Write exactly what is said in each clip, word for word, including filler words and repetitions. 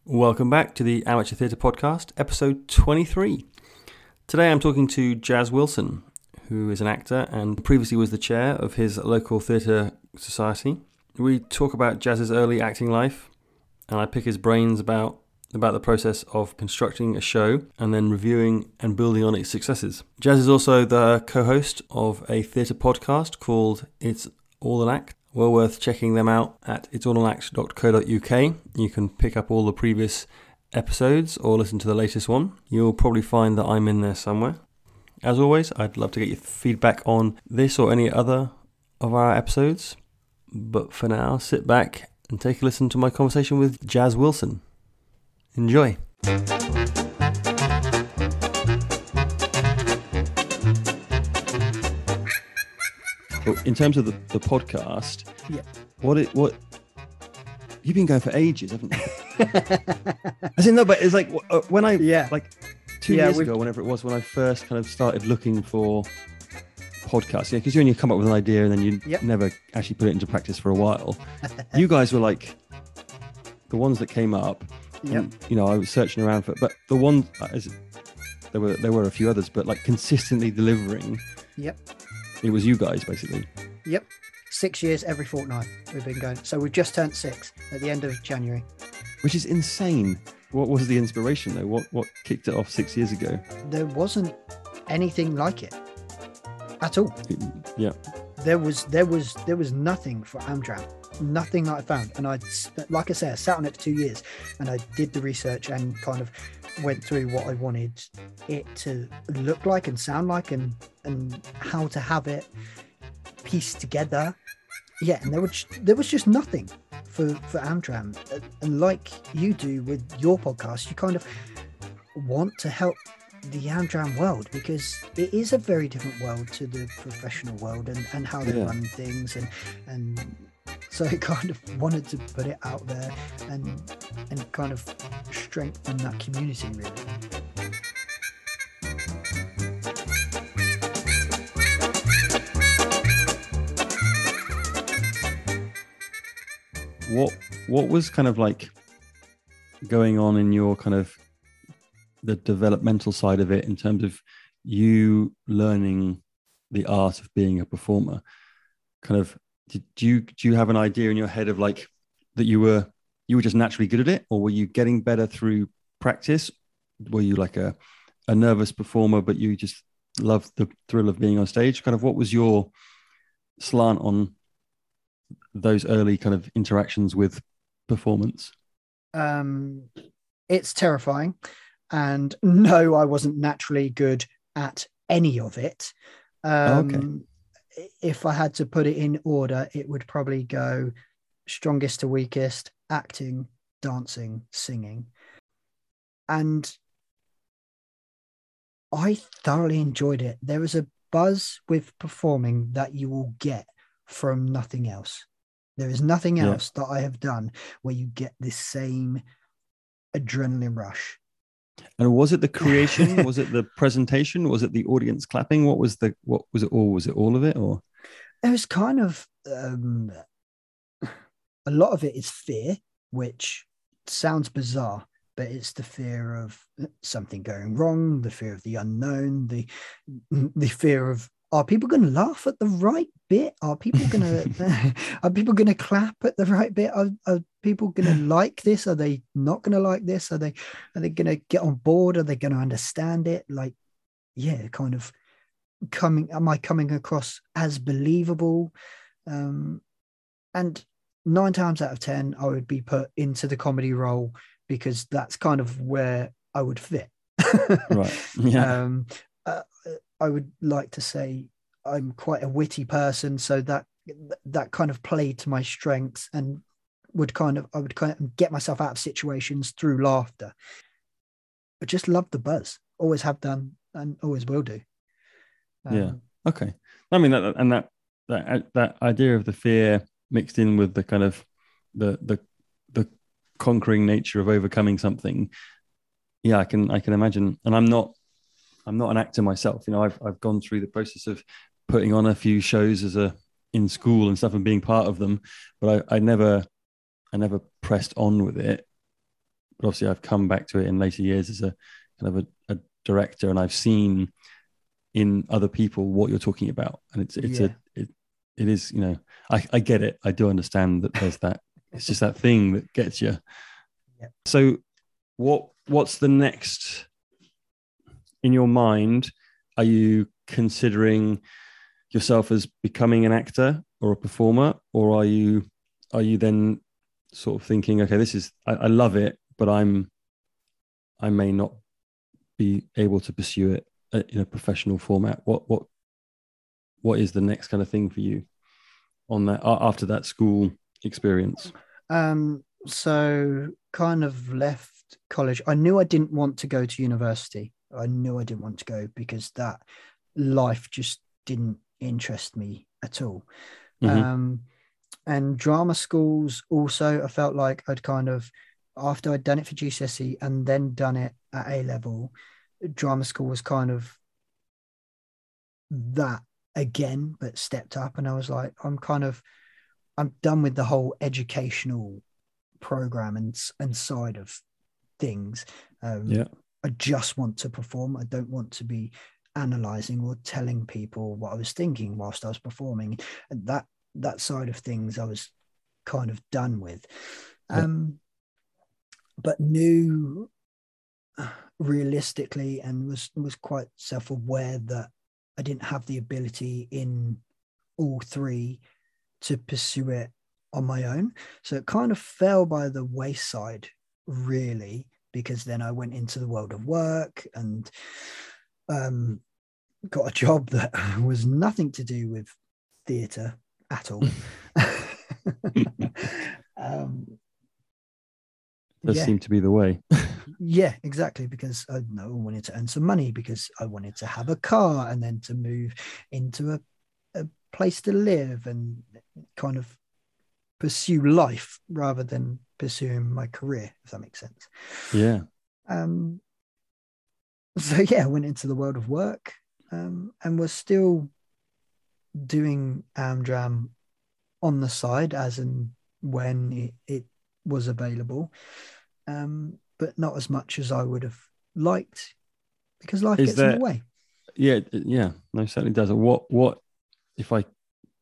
Welcome back to the Amateur Theatre Podcast, episode twenty-three. Today I'm talking to Jaz Wilson, who is an actor and previously was the chair of his local theatre society. We talk about Jaz's early acting life, and I pick his brains about, about the process of constructing a show and then reviewing and building on its successes. Jaz is also the co-host of a theatre podcast called It's All an Act. Well worth checking them out at its all an act dot co dot uk. You can pick up all the previous episodes or listen to the latest one. You'll probably find that I'm in there somewhere. As always, I'd love to get your feedback on this or any other of our episodes. But for now, sit back and take a listen to my conversation with Jaz Wilson. Enjoy. Well, in terms of the, the podcast, yeah, what it what you've been going for ages, haven't you? As in, no, but it's like when I yeah, like two yeah, years we've... ago, whenever it was, when I first kind of started looking for podcasts, yeah, because you only come up with an idea and then you yep. never actually put it into practice for a while. You guys were like the ones that came up. Yep. And, you know, I was searching around for, but the one as there were there were a few others, but like consistently delivering. Yep. It was you guys, basically. Yep. Six years every fortnight we've been going. So we've just turned six at the end of January. Which is insane. What was the inspiration, though? What what kicked it off six years ago? There wasn't anything like it at all. Yeah. There was there was there was nothing for Amdram. Nothing that I found. And I, like I said, I sat on it for two years and I did the research and kind of went through what I wanted it to look like and sound like and and how to have it pieced together. Yeah, and there was there was just nothing for for Amdram. And like you do with your podcast, you kind of want to help the Amdram world because it is a very different world to the professional world and and how they yeah. run things and and so I kind of wanted to put it out there and and kind of strengthen that community, really. What what was kind of like going on in your kind of the developmental side of it in terms of you learning the art of being a performer? Kind of Did you do you have an idea in your head of like that you were you were just naturally good at it, or were you getting better through practice? Were you like a a nervous performer, but you just loved the thrill of being on stage? Kind of what was your slant on those early kind of interactions with performance? Um, it's terrifying, and no, I wasn't naturally good at any of it. Um, oh, okay. If I had to put it in order, it would probably go strongest to weakest, acting, dancing, singing. And I thoroughly enjoyed it. There is a buzz with performing that you will get from nothing else. There is nothing else yeah. that I have done where you get this same adrenaline rush. And was it the creation? Was it the presentation? Was it the audience clapping? What was the what was it all? Was it all of it, or it was kind of um, a lot of it is fear, which sounds bizarre, but it's the fear of something going wrong, the fear of the unknown, the the fear of are people going to laugh at the right bit? Are people going to are people going to clap at the right bit? Are, are people going to like this? Are they not going to like this? Are they are they going to get on board? Are they going to understand it? Like, yeah, kind of coming. Am I coming across as believable? Um, and nine times out of ten, I would be put into the comedy role because that's kind of where I would fit. Right. Yeah. Um, uh, I would like to say I'm quite a witty person, so that that kind of played to my strengths and would kind of I would kind of get myself out of situations through laughter. I just love the buzz, always have done, and always will do. Um, yeah. Okay. I mean, that, and that that that idea of the fear mixed in with the kind of the the the conquering nature of overcoming something. Yeah, I can I can imagine, and I'm not. I'm not an actor myself. You know, I've I've gone through the process of putting on a few shows as a in school and stuff and being part of them, but I, I never I never pressed on with it but obviously I've come back to it in later years as a kind of a, a director, and I've seen in other people what you're talking about, and it's it's Yeah. a it, it is, you know, I, I get it. I do understand that there's that. It's just that thing that gets you. Yeah. So what what's the next in your mind? Are you considering yourself as becoming an actor or a performer, or are you are you then sort of thinking, okay, this is I, I love it, but I'm I may not be able to pursue it in a professional format? What what what is the next kind of thing for you on that after that school experience? Um, so kind of left college. I knew I didn't want to go to university. I knew I didn't want to go because that life just didn't interest me at all. Mm-hmm. Um, and drama schools also, I felt like I'd kind of, after I'd done it for G C S E and then done it at A level, drama school was kind of that again, but stepped up. And I was like, I'm kind of, I'm done with the whole educational program and, and side of things. Um, yeah. I just want to perform. I don't want to be analyzing or telling people what I was thinking whilst I was performing. And that, that side of things I was kind of done with. Yeah. Um, but knew realistically and was, was quite self-aware that I didn't have the ability in all three to pursue it on my own. So it kind of fell by the wayside, really, because then I went into the world of work and um, got a job that was nothing to do with theatre at all. um, does yeah. seem to be the way. Yeah, exactly, because I know I wanted to earn some money, because I wanted to have a car and then to move into a, a place to live and kind of pursue life rather than pursuing my career, if that makes sense. Yeah. Um. So yeah, I went into the world of work um, and was still doing Amdram on the side as and when it, it was available. Um, but not as much as I would have liked, because life Is gets there, in the way. Yeah, yeah, no, certainly does. What, what, if I,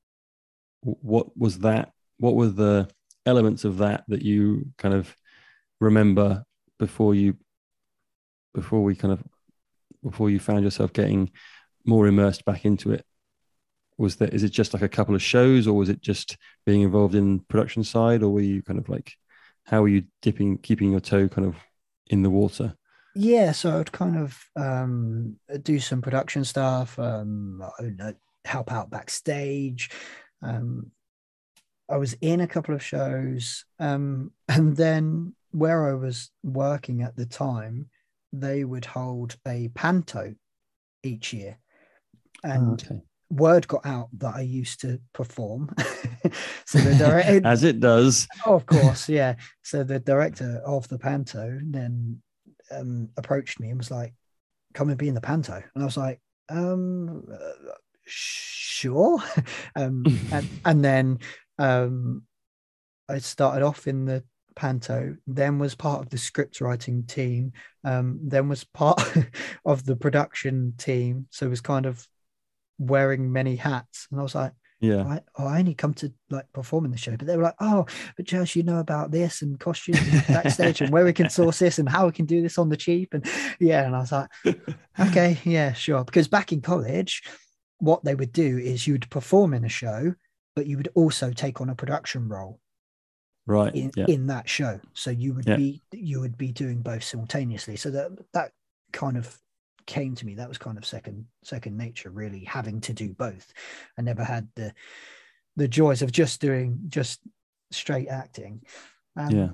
what was that? What were the elements of that that you kind of remember before you, before we kind of, before you found yourself getting more immersed back into it? Was that, is it just like a couple of shows, or was it just being involved in production side, or were you kind of like, how were you dipping, keeping your toe kind of in the water? Yeah, so I'd kind of um, do some production stuff, um, I'd help out backstage. Um, I was in a couple of shows, um, and then where I was working at the time, they would hold a panto each year, and oh, okay. word got out that I used to perform. So the director, as it does, oh, of course, yeah. So the director of the panto then um, approached me and was like, "Come and be in the panto," and I was like, "Um, uh, sure." um, and and then um, I started off in the panto, then was part of the script writing team, um, then was part of the production team. So it was kind of wearing many hats, and I was like, yeah, I, oh, I only come to like perform in the show. But they were like, "Oh, but Jazz, you know about this and costumes and backstage and where we can source this and how we can do this on the cheap." And yeah, and I was like, okay, yeah, sure. Because back in college, what they would do is you would perform in a show, but you would also take on a production role right, in, yeah. in that show. So you would yeah. be you would be doing both simultaneously. So that that kind of came to me. That was kind of second second nature, really, having to do both. I never had the the joys of just doing just straight acting. Um, yeah.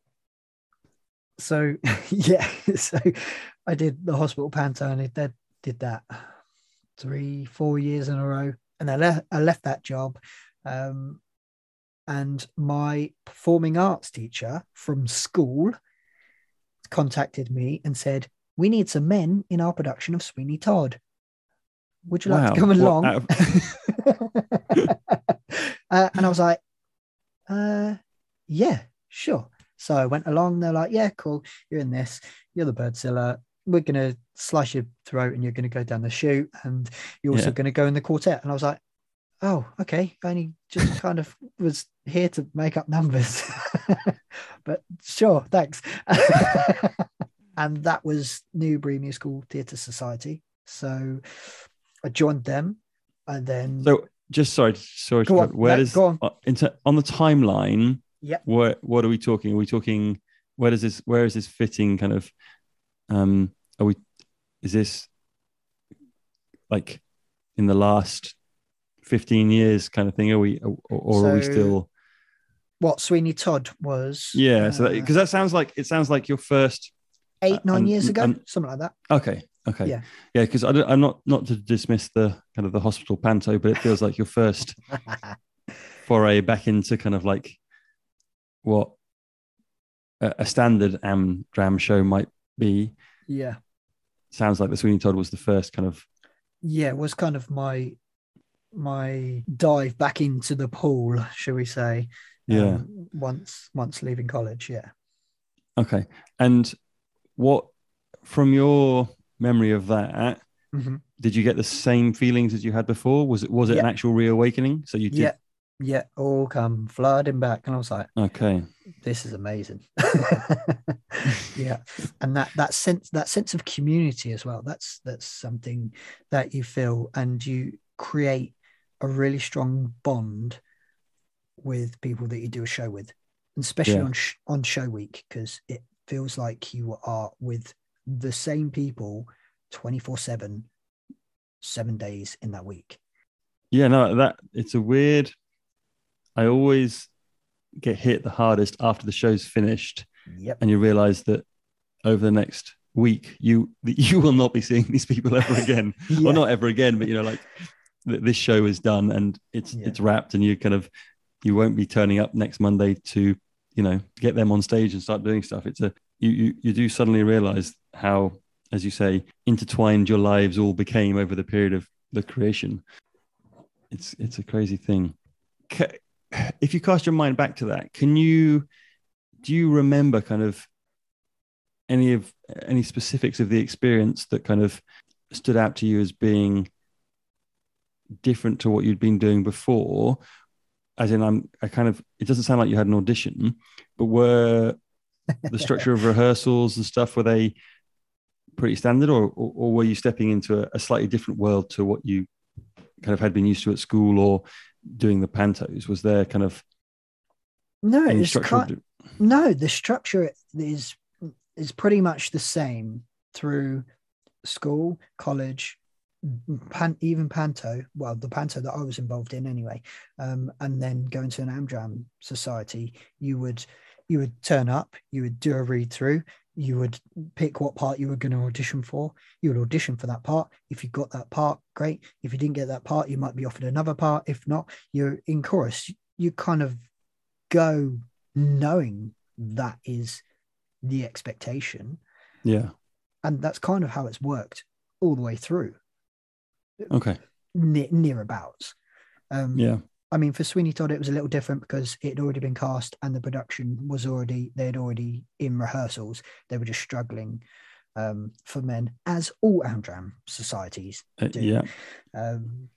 So yeah, so I did the hospital panto, and I did, did that three, four years in a row, and I left. I left that job, um, and my performing arts teacher from school contacted me and said, "We need some men in our production of Sweeney Todd. Would you wow. like to come along?" Of- uh, and I was like, uh, "Yeah, sure." So I went along. They're like, yeah, cool. You're in this. You're the Birdzilla. We're going to slice your throat and you're going to go down the chute. And you're also Yeah. going to go in the quartet. And I was like, oh, okay. I only just kind of was here to make up numbers. But sure, thanks. And that was Newbury Musical Theatre Society. So I joined them. And then... So just sorry, sorry. Go to, on. where No, does, go on. uh, into, on the timeline, Yep. where, what are we talking? Are we talking, where does this, where is this fitting kind of, um, are we, is this like in the last fifteen years kind of thing? Are we, or, or So, are we still? What Sweeney Todd was? Yeah. So, uh, because that, that sounds like, it sounds like your first. eight, nine and, years ago, and, something like that. Okay. Okay. Yeah. Yeah. Because I'm not, not to dismiss the kind of the hospital panto, but it feels like your first foray back into kind of like what a, a standard am dram show might be. Yeah. Sounds like the Sweeney Todd was the first kind of. Yeah, it was kind of my my dive back into the pool, shall we say? Yeah. Um, once once leaving college, yeah. Okay. And what, from your memory of that, Mm-hmm. did you get the same feelings as you had before? Was it was it Yeah. an actual reawakening? So you did. Yeah, yeah, all come flooding back, and I was like, Okay. this is amazing. Yeah. And that that sense that sense of community as well, that's that's something that you feel, and you create a really strong bond with people that you do a show with, and especially Yeah. on sh- on show week, because it feels like you are with the same people twenty-four seven, seven days in that week. Yeah, no, that it's a weird. I always get hit the hardest after the show's finished, Yep. and you realize that over the next week, you you will not be seeing these people ever again, Yeah. or not ever again, but you know, like th- this show is done and it's Yeah. it's wrapped, and you kind of you won't be turning up next Monday to you know get them on stage and start doing stuff. It's a you you you do suddenly realize how, as you say, intertwined your lives all became over the period of the creation. It's it's a crazy thing. Ca- If you cast your mind back to that, can you do you remember kind of any of any specifics of the experience that kind of stood out to you as being different to what you'd been doing before? As in, I'm I kind of it doesn't sound like you had an audition, but were the structure of rehearsals and stuff, were they pretty standard, or or, or were you stepping into a, a slightly different world to what you kind of had been used to at school or doing the pantos? Was there kind of No, any it's structure? kind, no, the structure is is pretty much the same through school, college, pan, even panto. Well, the panto that I was involved in anyway, um, and then going to an Amdram society, you would you would turn up, you would do a read through, you would pick what part you were going to audition for. You would audition for that part. If you got that part, great. If you didn't get that part, you might be offered another part. If not, you're in chorus. You kind of go knowing that is the expectation. Yeah. And that's kind of how it's worked all the way through. Okay. Ne- nearabouts. Um, Yeah. I mean, for Sweeney Todd, it was a little different because it had already been cast and the production was already, they'd already in rehearsals. They were just struggling um, for men, as all Amdram societies Uh, do. yeah. Um,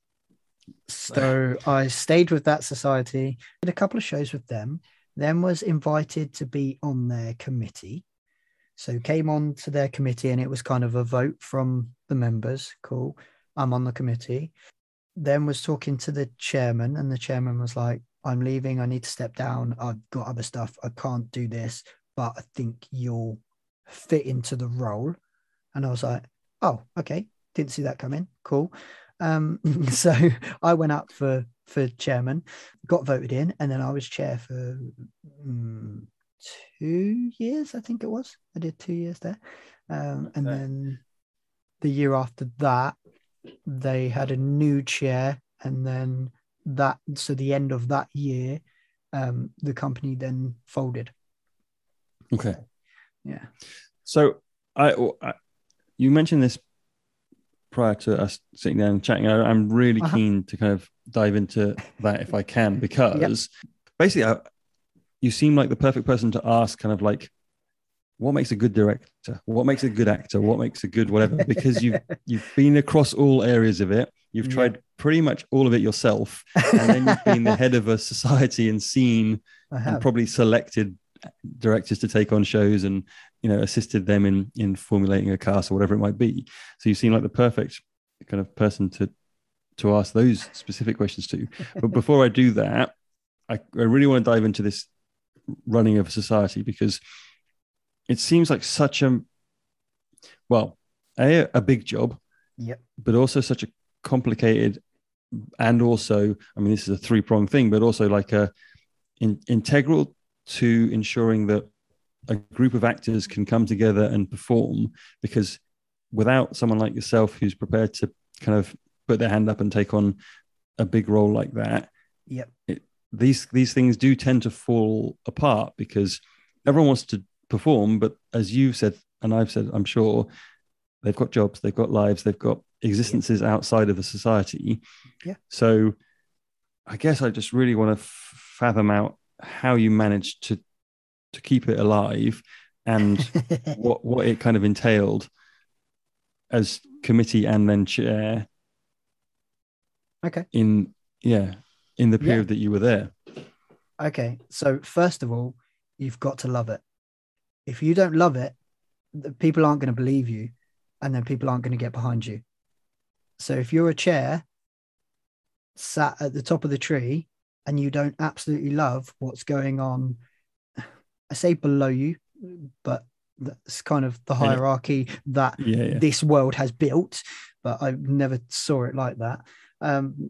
so I stayed with that society, did a couple of shows with them, then was invited to be on their committee. So came on to their committee and it was kind of a vote from the members. Cool. I'm on the committee. Then was talking to the chairman and the chairman was like, I'm leaving. I need to step down. I've got other stuff. I can't do this, but I think you'll fit into the role. And I was like, oh, okay. Didn't see that coming. Cool. Um, so I went up for, for chairman, got voted in, and then I was chair for um, two years, I think it was. I did two years there. Um, and Okay. then the year after that, they had a new chair, and then that, so the end of that year, um, the company then folded. Okay. Yeah. So I, I you mentioned this prior to us sitting down and chatting. I, I'm really Uh-huh. keen to kind of dive into that if I can, because basically, I, you seem like the perfect person to ask, kind of like, what makes a good director? What makes a good actor? What makes a good whatever? Because you've you've been across all areas of it. You've Yeah. tried pretty much all of it yourself, and then you've been the head of a society and seen I and have. probably selected directors to take on shows and, you know, assisted them in in formulating a cast or whatever it might be. So you seem like the perfect kind of person to to ask those specific questions to. But before I do that, I, I really want to dive into this running of a society, because it seems like such a, well, a, a big job, Yep. but also such a complicated, and also, I mean, this is a three-pronged thing, but also like a in, integral to ensuring that a group of actors can come together and perform, because without someone like yourself who's prepared to kind of put their hand up and take on a big role like that, Yep. it, these these things do tend to fall apart, because everyone wants to perform, but as you've said and I've said, I'm sure, they've got jobs, they've got lives, they've got existences yep. outside of the society. Yeah. So I guess I just really want to f- fathom out how you managed to to keep it alive, and what what it kind of entailed as committee and then chair. Okay. In yeah, in the period yeah. that you were there. Okay. So first of all, you've got to love it. If you don't love it, the people aren't going to believe you, and then people aren't going to get behind you. So if you're a chair sat at the top of the tree and you don't absolutely love what's going on, I say below you, but that's kind of the hierarchy that yeah, yeah. this world has built, but I never saw it like that. Um,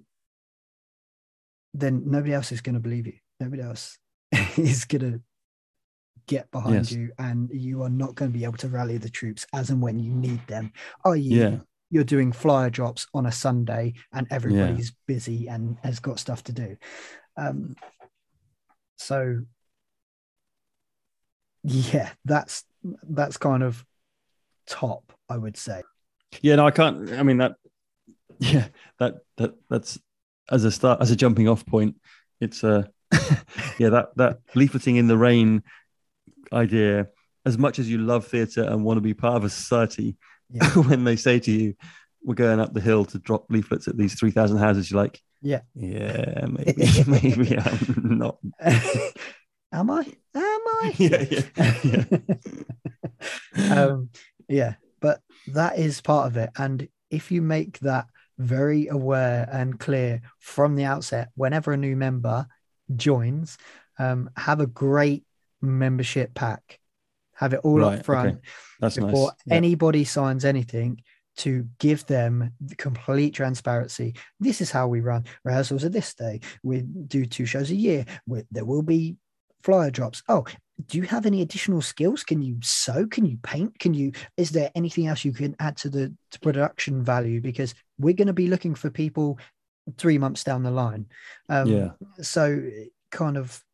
then nobody else is going to believe you. Nobody else is going to get behind yes. you, and you are not going to be able to rally the troops as and when you need them. Are you? Yeah. You're doing flyer drops on a Sunday and everybody's yeah. busy and has got stuff to do. Um, so yeah, that's that's kind of top, I would say. Yeah, no, I can't. I mean that. Yeah, that that that's as a start, as a jumping off point. It's a uh, yeah that that leafleting in the rain idea. As much as you love theatre and want to be part of a society, yeah. when they say to you, "We're going up the hill to drop leaflets at these three thousand houses," you're like, "Yeah, yeah, maybe, maybe I'm not." Am I? Am I? Yeah, yeah, yeah. um, yeah, but that is part of it. And if you make that very aware and clear from the outset, whenever a new member joins, um, have a great membership pack. Have it all right, up front okay. That's before nice. Yeah. anybody signs anything, to give them the complete transparency. This is how we run rehearsals at this day. We do two shows a year. We, there will be flyer drops. Oh, do you have any additional skills? Can you sew? Can you paint? Can you, is there anything else you can add to the to production value? Because we're going to be looking for people three months down the line. Um, yeah. So kind of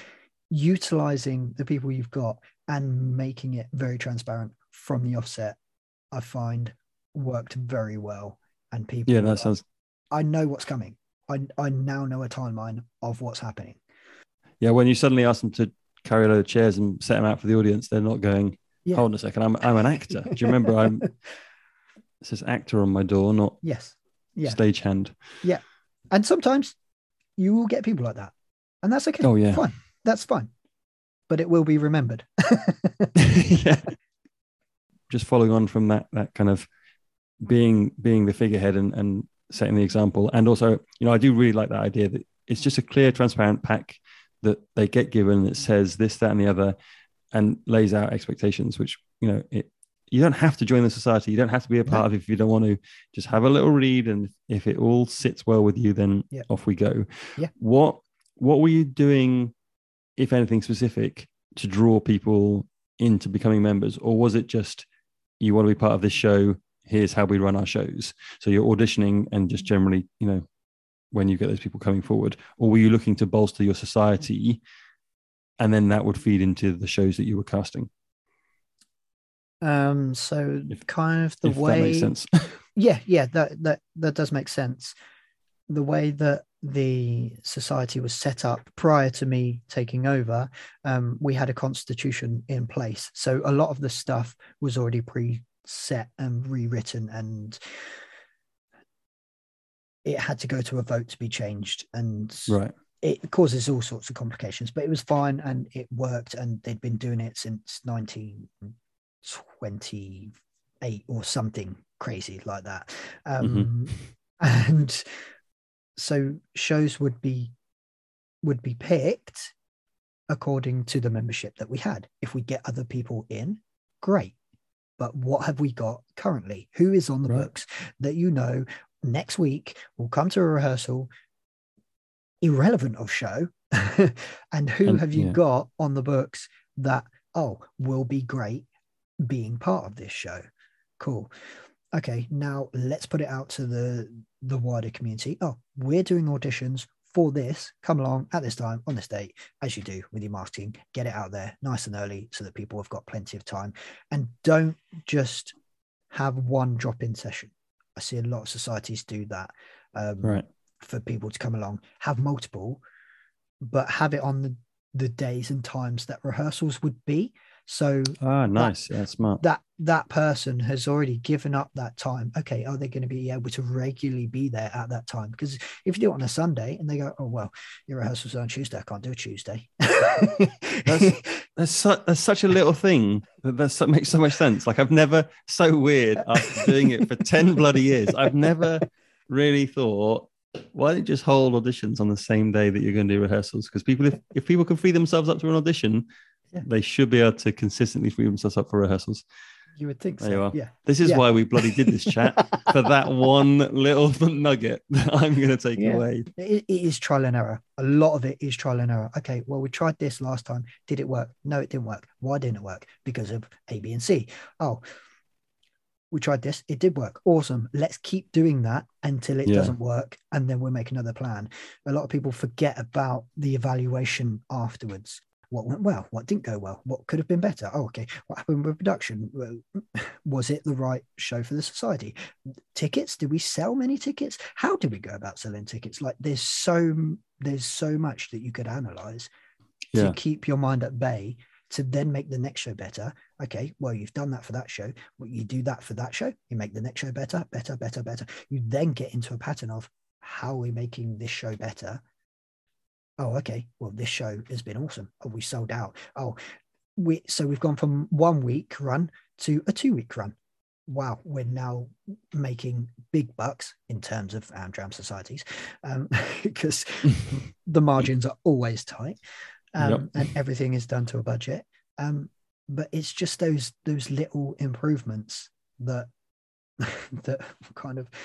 utilizing the people you've got and making it very transparent from the offset, I find worked very well. And people, yeah, that sounds, I know what's coming. I, I now know a timeline of what's happening. Yeah, when you suddenly ask them to carry a load of chairs and set them out for the audience, they're not going, yeah. hold on a second, I'm I'm an actor. Do you remember I'm it says actor on my door, not yes, yeah, stagehand. Yeah. And sometimes you will get people like that. And that's okay. Oh yeah. Fine. That's fine. But it will be remembered. Yeah. Just following on from that that kind of being being the figurehead and, and setting the example. And also, you know, I do really like that idea that it's just a clear, transparent pack that they get given that says this, that, and the other, and lays out expectations, which, you know, it, you don't have to join the society. You don't have to be a part no. of it if you don't want to. Just have a little read, and if it all sits well with you, then yeah. off we go. Yeah. What What were you doing, if anything specific, to draw people into becoming members? Or was it just, you want to be part of this show, here's how we run our shows? So you're auditioning and just generally, you know, when you get those people coming forward? Or were you looking to bolster your society, and then that would feed into the shows that you were casting? Um, so if, kind of the if way, that makes sense. yeah, yeah, that, that, that does make sense. The way that the society was set up prior to me taking over, um, we had a constitution in place. So a lot of the stuff was already pre-set and rewritten, and it had to go to a vote to be changed. And Right. it causes all sorts of complications, but it was fine and it worked, and they'd been doing it since nineteen twenty-eight or something crazy like that. Um, mm-hmm. And so shows would be would be picked according to the membership that we had. If we get other people in, great. But what have we got currently? Who is on the right. books that you know next week will come to a rehearsal, irrelevant of show, and who and, have you yeah. got on the books that, oh, will be great being part of this show? Cool. Okay, now let's put it out to the the wider community. Oh, we're doing auditions for this. Come along at this time on this date, as you do with your marketing. Get it out there nice and early so that people have got plenty of time. And don't just have one drop-in session. I see a lot of societies do that. Um, right. For people to come along, have multiple, but have it on the, the days and times that rehearsals would be. So ah, nice. That, yeah, smart. That that person has already given up that time. Okay, are they going to be able to regularly be there at that time? Because if you do it on a Sunday and they go, oh well, your rehearsals are on Tuesday, I can't do a Tuesday. that's, that's, su- that's such a little thing that that's, that makes so much sense. Like I've never, so weird after doing it for ten bloody years, I've never really thought, why don't you just hold auditions on the same day that you're going to do rehearsals? Because people, if, if people can free themselves up to an audition, yeah. they should be able to consistently free themselves up for rehearsals. You would think there so. You are. Yeah. This is yeah. why we bloody did this chat, for that one little nugget that I'm going to take yeah. away. It, it is trial and error. A lot of it is trial and error. Okay, well, we tried this last time. Did it work? No, it didn't work. Why didn't it work? Because of A, B, and C. Oh, we tried this. It did work. Awesome. Let's keep doing that until it yeah. doesn't work. And then we'll make another plan. A lot of people forget about the evaluation afterwards. What went well? What didn't go well? What could have been better? Oh, okay. What happened with production? Was it the right show for the society? Tickets? Did we sell many tickets? How did we go about selling tickets? Like there's so, there's so much that you could analyze yeah. to keep your mind at bay, to then make the next show better. Okay, well, you've done that for that show. Well, you do that for that show. You make the next show better, better, better, better. You then get into a pattern of how are we making this show better? Oh, okay. Well, this show has been awesome. Oh, we sold out. Oh, we so we've gone from one week run to a two week run. Wow, we're now making big bucks in terms of Amdram societies, um, because the margins are always tight. Um, yep. And everything is done to a budget. Um, but it's just those those little improvements that that kind of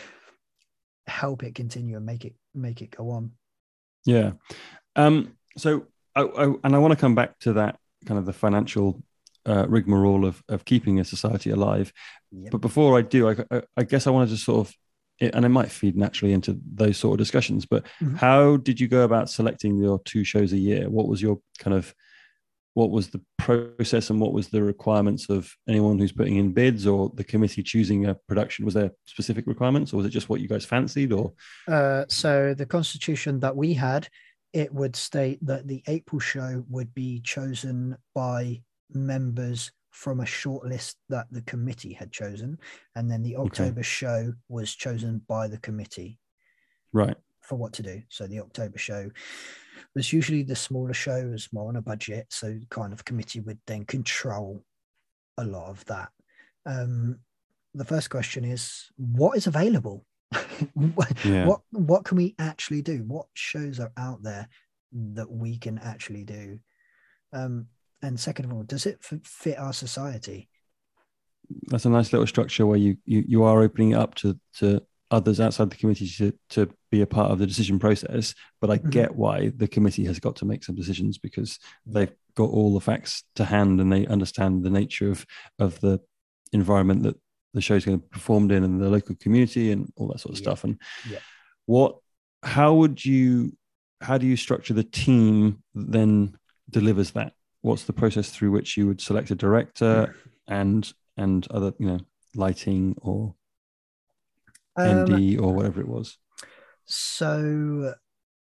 help it continue and make it make it go on. Yeah. Um, so, I, I, and I want to come back to that kind of the financial uh, rigmarole of of keeping a society alive. Yep. But before I do, I, I, I guess I want to just sort of, and it might feed naturally into those sort of discussions, but mm-hmm. how did you go about selecting your two shows a year? What was your kind of, what was the process and what was the requirements of anyone who's putting in bids or the committee choosing a production? Was there specific requirements or was it just what you guys fancied? Or uh, so the constitution that we had, it would state that the April show would be chosen by members from a short list that the committee had chosen, and then the October okay. show was chosen by the committee, right, for what to do. So the October show was usually the smaller show, was more on a budget, so kind of committee would then control a lot of that. Um, the first question is, what is available? yeah. What what can we actually do? What shows are out there that we can actually do? Um, And second of all, does it f- fit our society? That's a nice little structure where you you, you are opening it up to, to others outside the committee to, to be a part of the decision process. But I mm-hmm. get why the committee has got to make some decisions because they've got all the facts to hand and they understand the nature of, of the environment that the show is going to be performed in and the local community and all that sort of yeah. stuff. And yeah. what, how would you, how do you structure the team that then delivers that? What's the process through which you would select a director and and other, you know, lighting or M D um, or whatever it was? So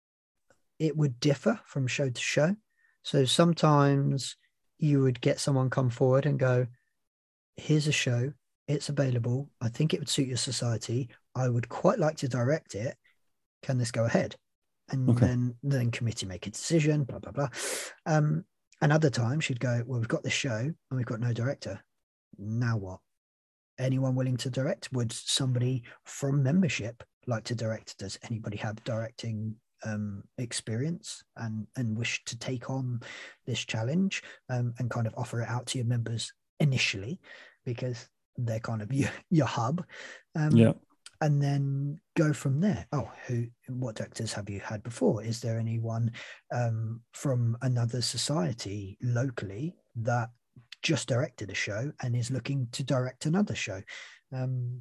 it would differ from show to show. So sometimes you would get someone come forward and go, here's a show, it's available, I think it would suit your society, I would quite like to direct it, can this go ahead? And Okay. then then committee make a decision, blah blah blah. Um and other times she'd go, well, we've got this show and we've got no director, now what? Anyone willing to direct? Would somebody from membership like to direct? Does anybody have directing um experience and and wish to take on this challenge, um, and kind of offer it out to your members initially, because they're kind of your, your hub, um, Yeah. and then go from there. Oh, who, what directors have you had before? Is there anyone um, from another society locally that just directed a show and is looking to direct another show? Um,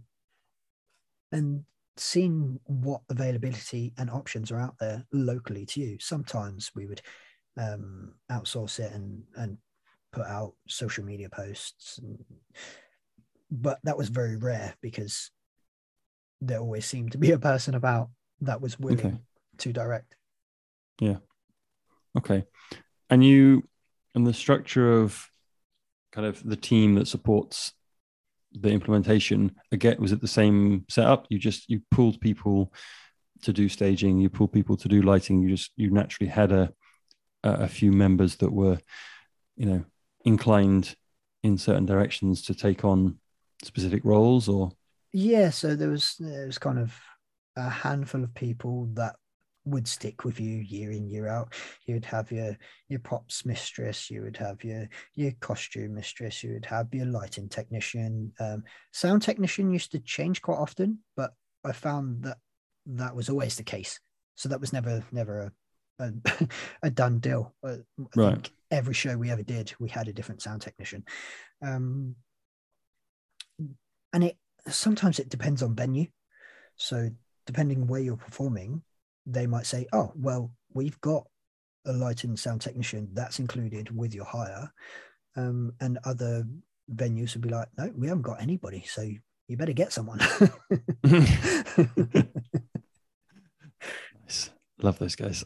and seeing what availability and options are out there locally to you. Sometimes we would um, outsource it and, and put out social media posts, and, but that was very rare because there always seemed to be a person about that was willing Okay. to direct. Yeah. Okay. And you, and the structure of kind of the team that supports the implementation, again, was it the same setup? You just, you pulled people to do staging, you pulled people to do lighting, you just, you naturally had a, a few members that were, you know, inclined in certain directions to take on specific roles, or? Yeah, so there was there was kind of a handful of people that would stick with you year in, year out. You would have your your props mistress, you would have your your costume mistress, you would have your lighting technician. Um, sound technician used to change quite often, but I found that that was always the case. So that was never never a a, a done deal. I, I Right. think every show we ever did, we had a different sound technician. Um, and it sometimes it depends on venue. So depending where you're performing, they might say, oh, well, we've got a lighting and sound technician that's included with your hire. Um, and other venues would be like, no, we haven't got anybody, so you better get someone. Nice. Love those guys.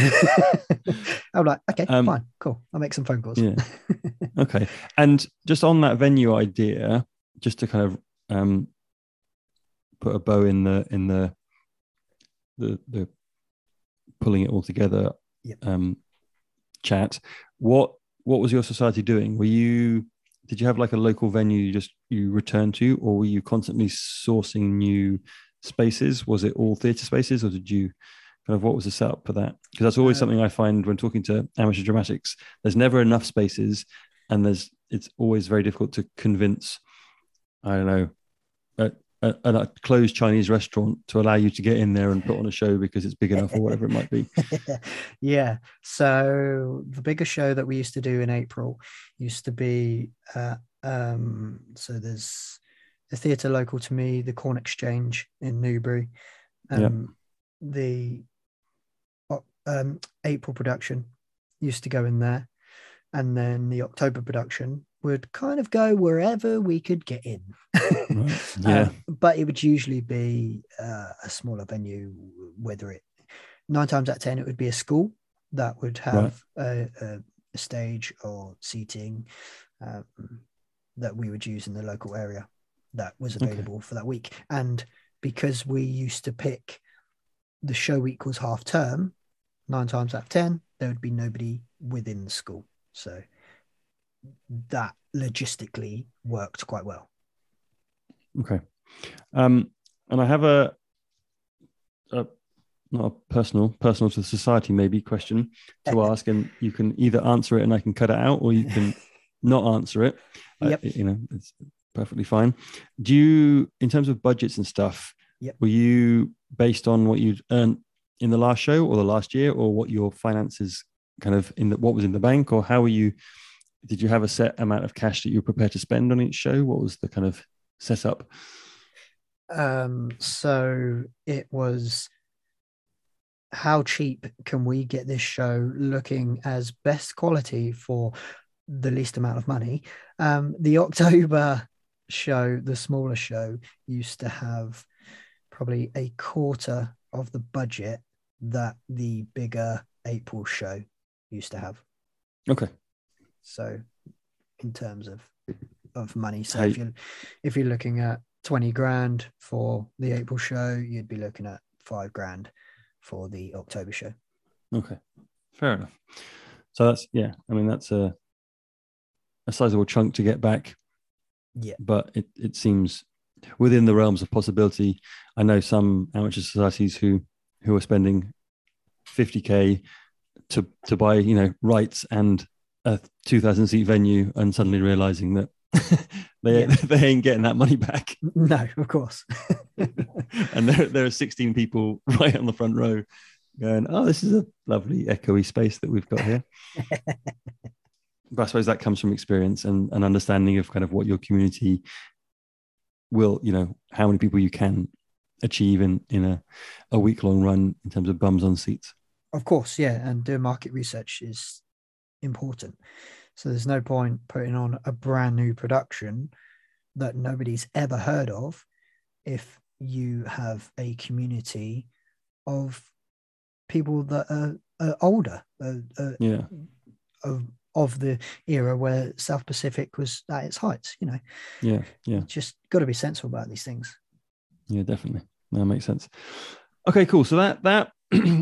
I'm like, okay, um, fine, cool. I'll make some phone calls. Yeah. Okay. And just on that venue idea, just to kind of um, put a bow in the in the the the pulling it all together, Yep. um, chat. What what was your society doing? Were you did you have like a local venue you just you returned to, or were you constantly sourcing new spaces? Was it all theatre spaces, or did you kind of, what was the setup for that? Because that's always uh, something I find when talking to amateur dramatics. There's never enough spaces, and there's it's always very difficult to convince, I don't know, a, a, a closed Chinese restaurant to allow you to get in there and put on a show because it's big enough or whatever it might be. Yeah. So the biggest show that we used to do in April used to be, uh, um, so there's a theatre local to me, the Corn Exchange in Newbury. Um, yeah. The um, April production used to go in there, and then the October production would kind of go wherever we could get in. Right. Yeah. Um, but it would usually be uh, a smaller venue, whether it nine times out of ten, it would be a school that would have right. a, a stage or seating um, that we would use in the local area that was available okay. for that week. And because we used to pick the show equals half term, nine times out of ten, there would be nobody within the school. So that logistically worked quite well. Okay. Um, and I have a, a not a personal, personal to the society maybe question to ask, and you can either answer it and I can cut it out, or you can not answer it. Yep. Uh, you know, it's perfectly fine. Do you, in terms of budgets and stuff, yep. were you based on what you'd earned in the last show or the last year, or what your finances kind of in the, what was in the bank, or how were you, did you have a set amount of cash that you were prepared to spend on each show? What was the kind of setup? Um, so it was, how cheap can we get this show looking as best quality for the least amount of money? Um, the October show, the smaller show, used to have probably a quarter of the budget that the bigger April show used to have. Okay. So in terms of of money, so Hey. if you if you're looking at twenty grand for the April show, you'd be looking at five grand for the October show. Okay, fair enough. So that's, yeah, I mean, that's a a sizable chunk to get back. Yeah. But it, it seems within the realms of possibility. I know some amateur societies who who are spending fifty K to to buy, you know, rights and a two thousand seat venue, and suddenly realizing that they Yeah. they ain't getting that money back. No, of course. And there there are sixteen people right on the front row going, oh, this is a lovely echoey space that we've got here. But I suppose that comes from experience and an understanding of kind of what your community will, you know, how many people you can achieve in in a, a week long run in terms of bums on seats. Of course, yeah. And doing market research is important. So there's no point putting on a brand new production that nobody's ever heard of if you have a community of people that are, are older, uh, uh, Yeah. of of the era where South Pacific was at its heights. You know, Yeah. Yeah. just got to be sensible about these things. Yeah, definitely. That makes sense. Okay, cool. So that that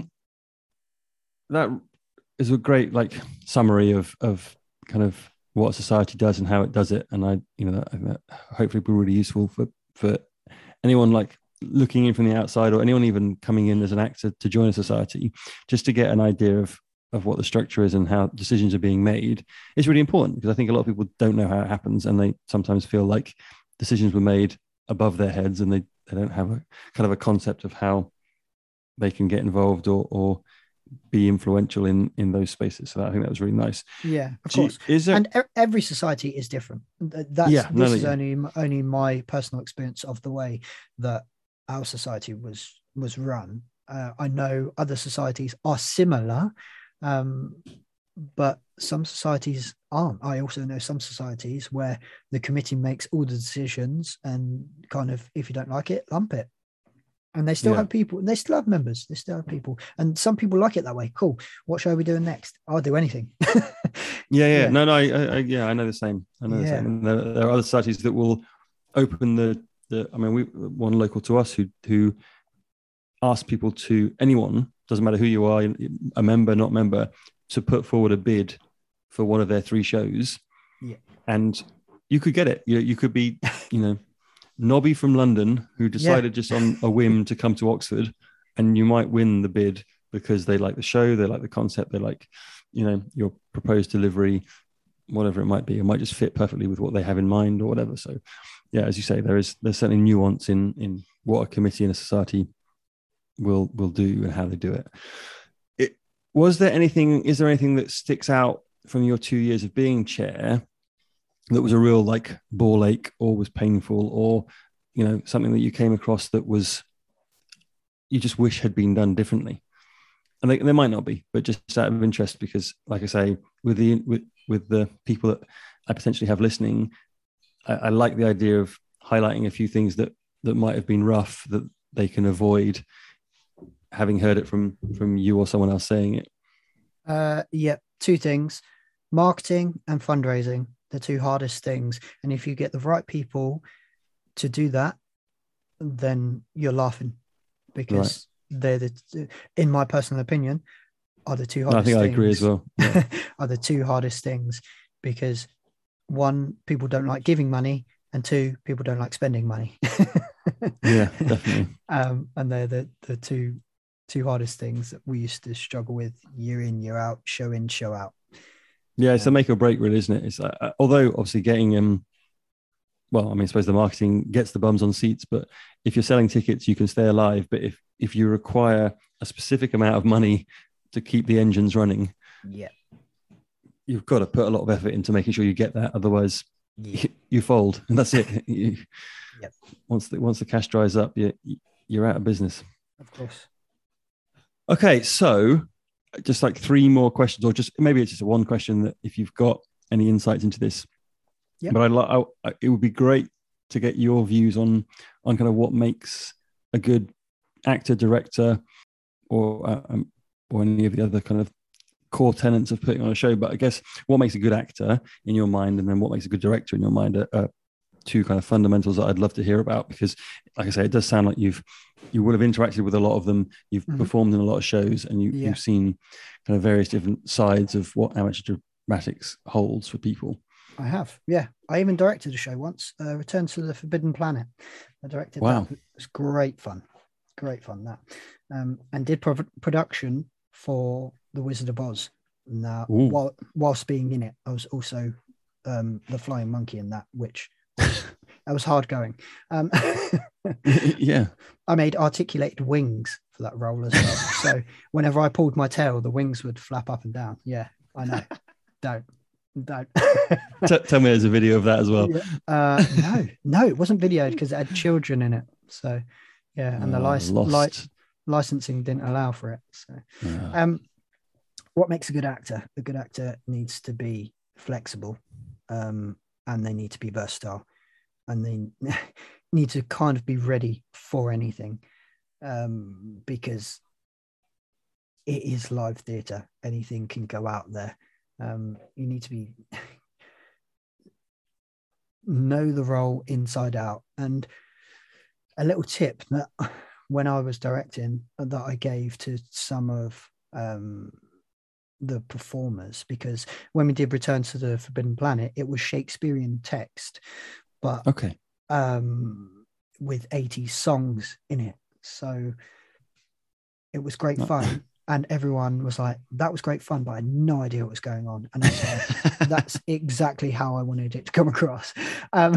that is a great like summary of of kind of what society does and how it does it. And I, you know, that, that hopefully be really useful for for anyone like looking in from the outside, or anyone even coming in as an actor to join a society, just to get an idea of of what the structure is and how decisions are being made. Is really important, because I think a lot of people don't know how it happens, and they sometimes feel like decisions were made above their heads, and they, they don't have a kind of a concept of how they can get involved or or be influential in in those spaces. So I think that was really nice. Yeah, of Do you- course. is there, And e- every society is different. Th- That's Yeah, no, this no, is yeah. only only my personal experience of the way that our society was was run. Uh, I know other societies are similar, um, but some societies aren't. I also know some societies where the committee makes all the decisions, and kind of, if you don't like it, lump it. And they still Yeah. have people, they still have members, they still have people. And some people like it that way. Cool. What show are we doing next? I'll do anything. yeah, yeah, Yeah. no, no, I, I, I- yeah, I know the same. I know the Yeah. same. And there, there are other societies that will open the the. I mean, we one local to us who who ask people to, anyone, doesn't matter who you are, a member, not member, to put forward a bid for one of their three shows. Yeah. And you could get it. You you could be, you know, Nobby from London who decided just on a whim to come to Oxford, and you might win the bid because they like the show, they like the concept, they like, you know, your proposed delivery, whatever it might be. It might just fit perfectly with what they have in mind or whatever. So, yeah, as you say, there is there's certainly nuance in in what a committee in a society will will do and how they do it. It was there anything? Is there anything that sticks out from your two years of being chair that was a real like ball ache, or was painful, or, you know, something that you came across that was you just wish had been done differently? And they, there might not be, but just out of interest, because like I say, with the with with the people that I potentially have listening, I, I like the idea of highlighting a few things that that might have been rough that they can avoid having heard it from from you or someone else saying it. Uh, yeah, two things: marketing and fundraising, the two hardest things. And if you get the right people to do that, then you're laughing, because right. they're the, in my personal opinion, are the two hardest. No, I think things, I agree as well. Yeah. Are the two hardest things, because one, people don't like giving money, and two, people don't like spending money. Yeah, definitely. Um, and they're the the two two hardest things that we used to struggle with year in, year out, show in, show out. Yeah, it's um, a make or break, really, isn't it? It's uh, although obviously getting um, well, I mean, I suppose the marketing gets the bums on seats, but if you're selling tickets, you can stay alive. But if if you require a specific amount of money to keep the engines running, yeah, you've got to put a lot of effort into making sure you get that. Otherwise, yeah. you, you fold, and that's it. you, yep. Once the once the cash dries up, you you're out of business. Of course. Okay, so just like three more questions, or just maybe it's just one question, that if you've got any insights into this. Yep. But I'd like, I, it would be great to get your views on on kind of what makes a good actor, director, or uh, um, or any of the other kind of core tenets of putting on a show. But I guess what makes a good actor in your mind, and then what makes a good director in your mind, are, are two kind of fundamentals that I'd love to hear about, because, like I say, it does sound like you've you would have interacted with a lot of them. You've mm-hmm. performed in a lot of shows, and you, yeah. you've seen kind of various different sides of what amateur dramatics holds for people. I have, yeah. I even directed a show once, uh, Return to the Forbidden Planet. I directed wow. that. It was great fun. Great fun, that. Um, and did pro- production for The Wizard of Oz. Now, while, whilst being in it, I was also um, the flying monkey in that, which was, that was hard going. Um, yeah. I made articulated wings for that role as well. So whenever I pulled my tail, the wings would flap up and down. Yeah, I know. Don't. Don't. T- tell me there's a video of that as well. Yeah. Uh, no, no, it wasn't videoed because it had children in it. So, yeah, and the uh, lic- li- licensing didn't allow for it. So, yeah. um, what makes a good actor? A good actor needs to be flexible, um, and they need to be versatile, and they need to kind of be ready for anything, um, because it is live theatre. Anything can go out there. Um, you need to be know the role inside out. And a little tip that when I was directing that I gave to some of um, the performers, because when we did Return to the Forbidden Planet, it was Shakespearean text, but okay, um, with eighties songs in it. So it was great fun. And everyone was like, that was great fun, but I had no idea what was going on. And I was like, that's exactly how I wanted it to come across. Um,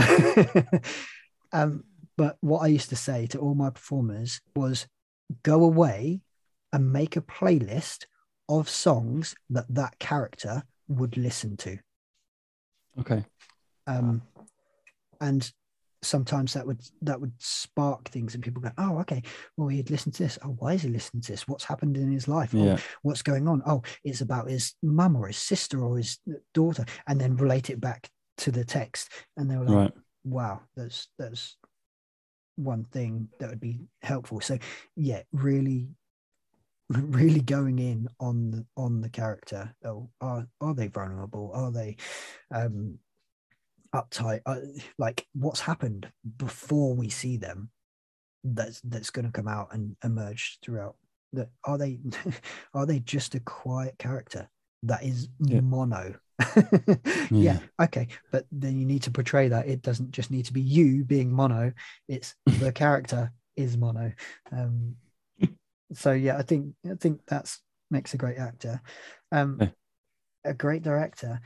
um, but what I used to say to all my performers was, go away and make a playlist of songs that that character would listen to. Okay. Um, and sometimes that would that would spark things, and people go, oh, okay, well, he'd listen to this. Oh, why is he listening to this? What's happened in his life? Yeah. Oh, what's going on? Oh, it's about his mum or his sister or his daughter, and then relate it back to the text. And they were like, right. wow, that's that's one thing that would be helpful. So yeah, really really going in on the on the character. Oh, are are they vulnerable? Are they um uptight? Uh, like, what's happened before we see them that's that's going to come out and emerge throughout? That are they are they just a quiet character that is yeah. mono? yeah. yeah okay, but then you need to portray that it doesn't just need to be you being mono, it's the character is mono. Um so yeah, i think i think that's makes a great actor. Um yeah. A great director,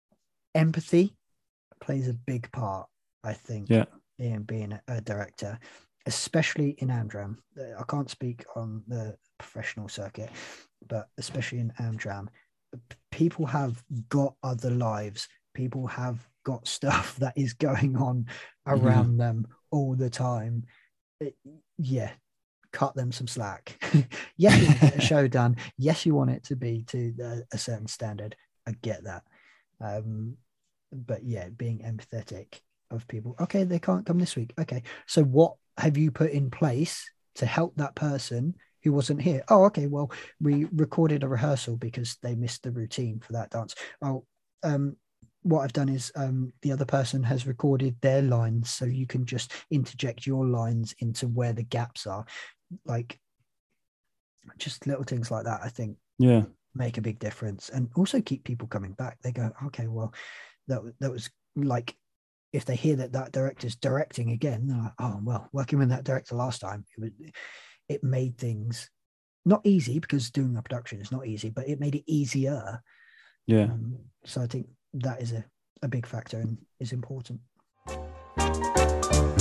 empathy plays a big part, I think, yeah. in being a, a director, especially in Amdram. I can't speak on the professional circuit, but especially in Amdram, people have got other lives. People have got stuff that is going on around yeah. them all the time. It, yeah, cut them some slack. Yes, you want to get a show done. Yes, you want it to be to the, a certain standard. I get that. Um, but yeah, being empathetic of people. Okay, they can't come this week. Okay, so what have you put in place to help that person who wasn't here? Oh, okay, well, we recorded a rehearsal because they missed the routine for that dance. Oh, um, what I've done is um, the other person has recorded their lines, so you can just interject your lines into where the gaps are. Like, just little things like that, I think, yeah, make a big difference, and also keep people coming back. They go, okay, well, that that was like, if they hear that that director's directing again, they're like, oh, well, working with that director last time, it was, it made things not easy, because doing a production is not easy, but it made it easier. Yeah. Um, so I think that is a, a big factor and is important.